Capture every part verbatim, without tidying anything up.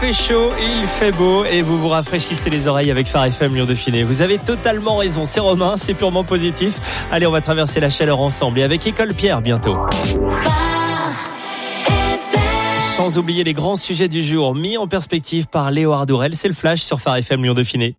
fait chaud, il fait beau et vous vous rafraîchissez les oreilles avec Phare F M Lyon Dauphiné. Vous avez totalement raison, c'est Romain, c'est purement positif. Allez, on va traverser la chaleur ensemble et avec École Pierre bientôt. Sans oublier les grands sujets du jour mis en perspective par Léo Ardourel, c'est le flash sur Phare F M Lyon Dauphiné.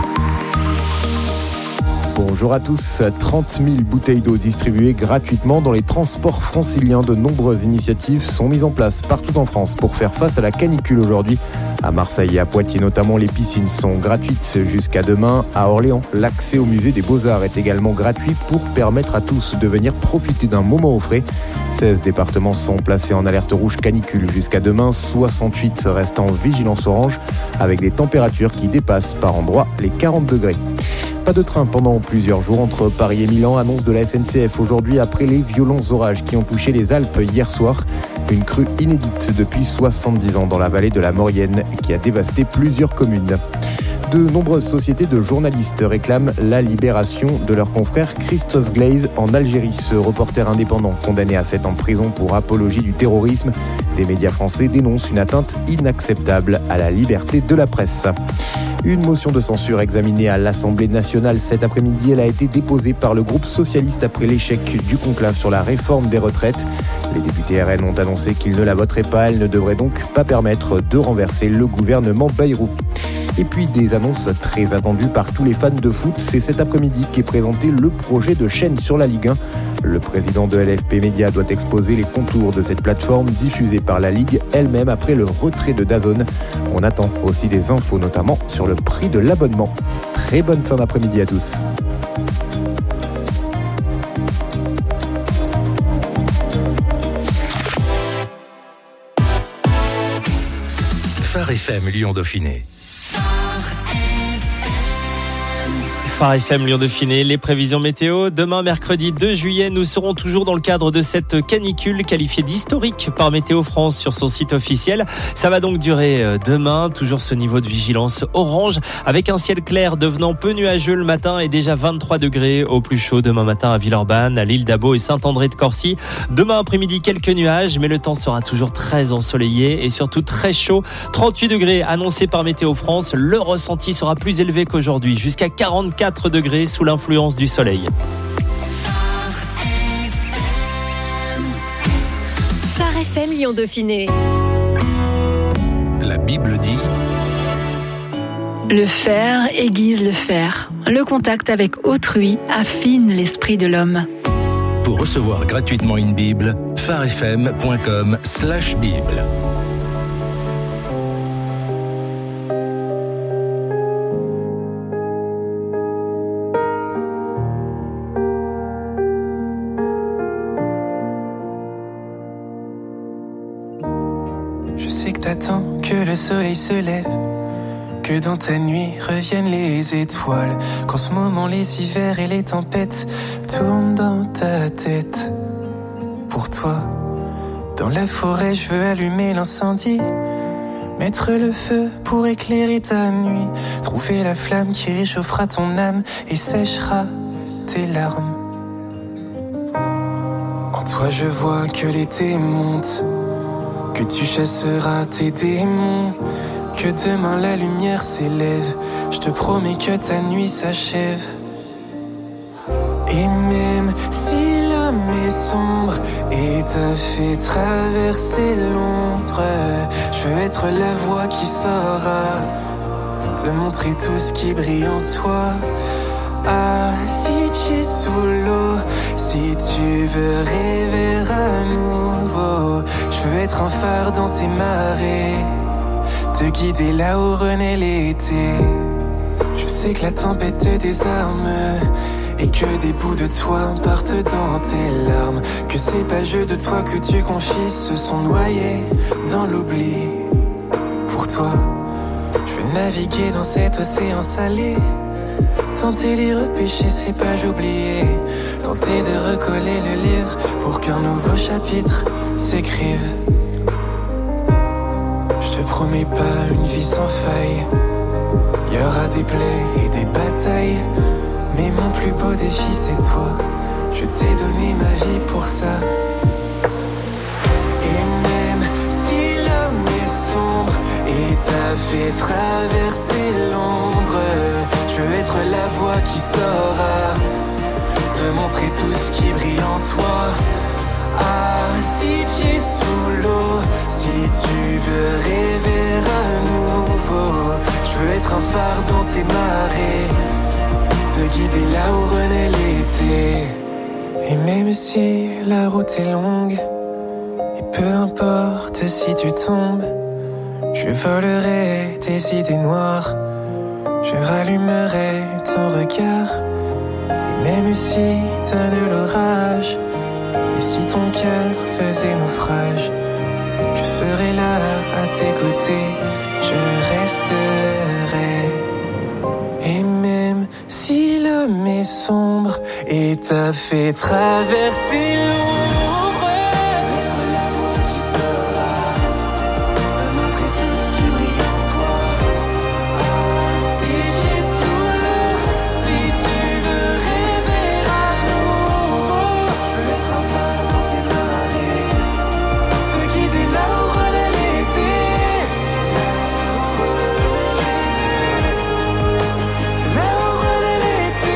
Bonjour à tous. trente mille bouteilles d'eau distribuées gratuitement dans les transports franciliens. De nombreuses initiatives sont mises en place partout en France pour faire face à la canicule aujourd'hui. À Marseille et à Poitiers notamment, les piscines sont gratuites jusqu'à demain. À Orléans, l'accès au musée des Beaux-Arts est également gratuit pour permettre à tous de venir profiter d'un moment au frais. seize départements sont placés en alerte rouge canicule jusqu'à demain. soixante-huit restent en vigilance orange avec des températures qui dépassent par endroits les quarante degrés. Pas de train pendant plusieurs jours entre Paris et Milan, annonce de la S N C F aujourd'hui après les violents orages qui ont touché les Alpes hier soir. Une crue inédite depuis soixante-dix ans dans la vallée de la Maurienne qui a dévasté plusieurs communes. De nombreuses sociétés de journalistes réclament la libération de leur confrère Christophe Glaze en Algérie. Ce reporter indépendant condamné à sept ans de prison pour apologie du terrorisme. Des médias français dénoncent une atteinte inacceptable à la liberté de la presse. Une motion de censure examinée à l'Assemblée nationale cet après-midi. Elle a été déposée par le groupe socialiste après l'échec du conclave sur la réforme des retraites. Les députés R N ont annoncé qu'ils ne la voteraient pas. Elle ne devrait donc pas permettre de renverser le gouvernement Bayrou. Et puis des annonces très attendues par tous les fans de foot. C'est cet après-midi qu'est présenté le projet de chaîne sur la Ligue un. Le président de L F P Média doit exposer les contours de cette plateforme diffusée par la Ligue elle-même après le retrait de DAZN. On attend aussi des infos notamment sur le prix de l'abonnement. Très bonne fin d'après-midi à tous. Phare F M Lyon Dauphiné. Phare F M Lyon Dauphiné, les prévisions météo. Demain, mercredi deux juillet, nous serons toujours dans le cadre de cette canicule qualifiée d'historique par Météo France sur son site officiel. Ça va donc durer demain, toujours ce niveau de vigilance orange, avec un ciel clair devenant peu nuageux le matin et déjà vingt-trois degrés au plus chaud demain matin à Villeurbanne, à l'île d'Abo et Saint-André de Corcy. Demain après-midi, quelques nuages, mais le temps sera toujours très ensoleillé et surtout très chaud. trente-huit degrés annoncés par Météo France. Le ressenti sera plus élevé qu'aujourd'hui, jusqu'à quarante-quatre degrés sous l'influence du soleil. Phare F M Lyon Dauphiné. La Bible dit: le faire aiguise le fer. Le contact avec autrui affine l'esprit de l'homme. Pour recevoir gratuitement une Bible, pharefm point com slash Bible. Je sais que t'attends que le soleil se lève, que dans ta nuit reviennent les étoiles, qu'en ce moment les hivers et les tempêtes tournent dans ta tête. Pour toi, dans la forêt je veux allumer l'incendie, mettre le feu pour éclairer ta nuit, trouver la flamme qui réchauffera ton âme et séchera tes larmes. En toi je vois que l'été monte, que tu chasseras tes démons, que demain la lumière s'élève. Je te promets que ta nuit s'achève. Et même si l'homme est sombre et t'a fait traverser l'ombre, je veux être la voix qui saura te montrer tout ce qui brille en toi. À six pieds sous l'eau, si tu veux rêver à nouveau, je veux être un phare dans tes marées, te guider là où renaît l'été. Je sais que la tempête te désarme et que des bouts de toi partent dans tes larmes, que ces pages de toi que tu confies se sont noyées dans l'oubli. Pour toi, je veux naviguer dans cet océan salé, tenter d'y repêcher ces pages oubliées, tenter de recoller le livre pour qu'un nouveau chapitre s'écrive. Je te promets pas une vie sans faille, y aura des plaies et des batailles, mais mon plus beau défi c'est toi. Je t'ai donné ma vie pour ça. Et même si l'homme est sombre et ta fait traverser l'ombre. Je veux être la voix qui saura te montrer tout ce qui brille en toi. À six pieds sous l'eau, si tu veux rêver à nouveau. Je veux être un phare dans tes marées, te guider là où renaît l'été. Et même si la route est longue, et peu importe si tu tombes, je volerai tes idées noires, je rallumerai ton regard. Et même si t'as de l'orage, et si ton cœur faisait naufrage, je serai là à tes côtés, je resterai. Et même si l'homme est sombre et t'a fait traverser l'ombre, être la voix qui saura te montrer tout ce qui brille en toi. Si j'ai sous l'eau, si tu veux rêver à nouveau, je veux être un phare dans tes marées, te guider là où renaît l'été. Là où renaît l'été.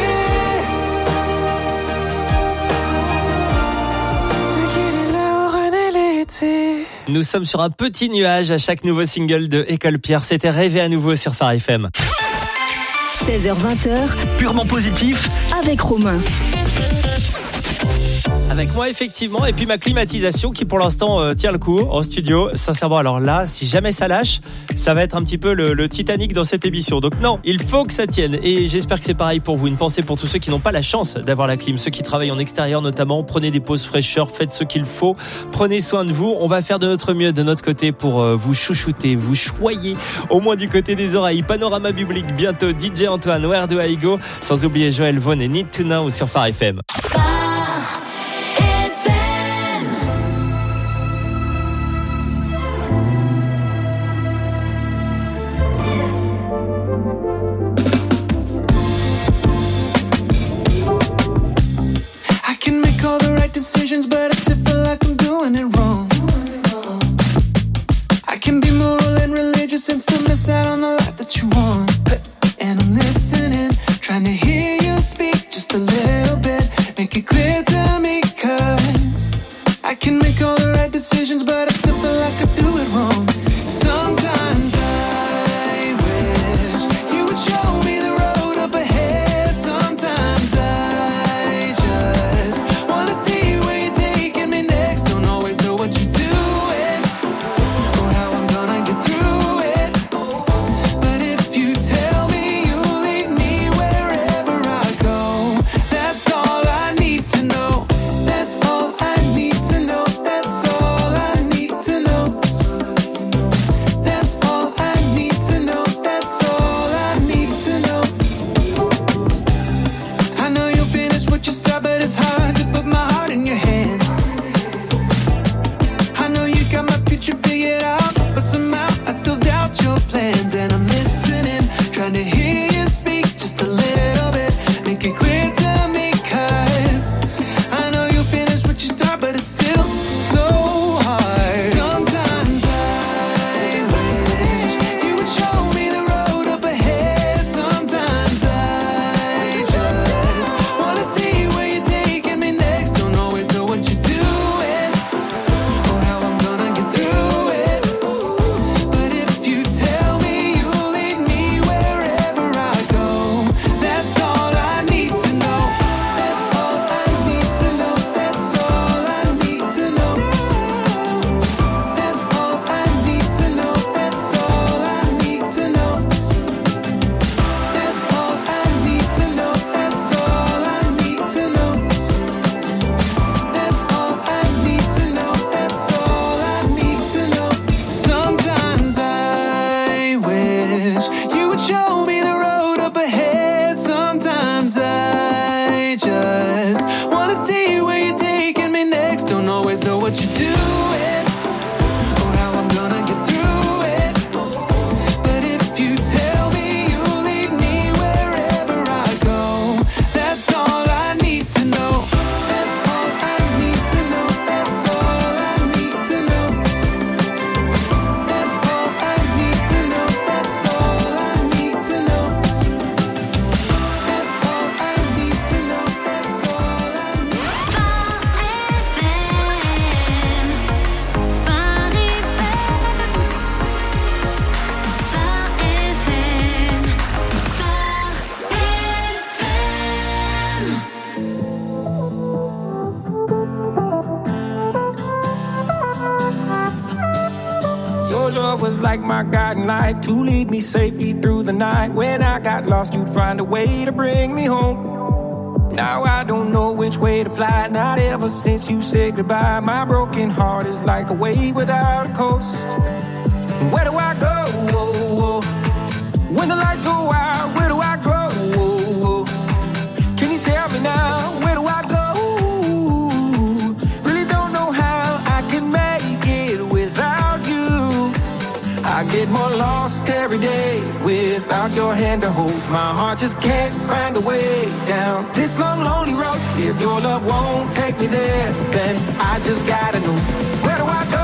Te guider là où renaît l'été. Nous sommes sur un petit nuage à chaque nouveau single de École Pierre. C'était Rêver à nouveau sur Phare F M. seize heures vingt, Purement positif. avec Romain. Avec moi effectivement, et puis ma climatisation qui pour l'instant euh, tient le coup en studio. Sincèrement, alors là, si jamais ça lâche, ça va être un petit peu le, le Titanic dans cette émission. Donc non, il faut que ça tienne, et j'espère que c'est pareil pour vous. Une pensée pour tous ceux qui n'ont pas la chance d'avoir la clim, ceux qui travaillent en extérieur notamment. Prenez des pauses fraîcheur, faites ce qu'il faut, prenez soin de vous. On va faire de notre mieux de notre côté pour euh, vous chouchouter, vous choyer, au moins du côté des oreilles. Panorama public bientôt, D J Antoine, Where Do I Go, sans oublier Joël Vaughan et Need to Know sur Phare F M. I can make all the right decisions, but I still feel like I'm doing it wrong. I can be moral and religious and still miss out on the life that you want. And I'm listening, trying to hear you speak just a little bit. Make it clear to me, cause I can make all the right decisions, but I still feel like I do it wrong. Sometimes I wish you would show me the road up ahead. Sometimes I just wanna see where you're taking me next. Don't always know what you're doing or how I'm gonna get through it. But if you tell me you'll lead me wherever I go, that's all I need to know. That's all I need to know. That's all I need to know. That's all I need to know. That's all I need to know. I know you'll finish what you start, but it's hard to put my heart in your hands. I know you got my future figured out, but somehow I still doubt your plans. And I'm listening, trying to hear you speak just a little bit. Make it clear to me, cause I know you'll finish what you start, but it's still so hard. Sometimes I wish you would show me the road up ahead. Sometimes I just wanna see where you're taking me next. Don't always know what you're doing or how I'm gonna get through it. But if you tell me you'll lead me wherever I go, that's all I need to know. That's all I need to know. That's all I need to know. That's all I need to know. That's all I need to know. That's all I need to know. That's all I need to know. That's all I need to know. That's all I need to know. Sometimes I wish you would show me the road up ahead. Sometimes I just wanna see where you're taking me next. Don't always know what you're doing or how I'm gonna get through it. But if you tell me you'll lead me wherever I go, that's all I need to know. That's all I need to know. That's all I need to know. That's all I need to know. That's love was like my guiding light to lead me safely through the night. When I got lost, you'd find a way to bring me home. Now I don't know which way to fly, not ever since you said goodbye. My broken heart is like a wave without a coast. Where do I go? When the lights go out, where do I go? Can you tell me now, where do I go? Really don't know how I can make it without you. I get more lost every day without your hand to hold. My heart just can't find a way down this long, lonely road. If your love won't take me there, then I just gotta know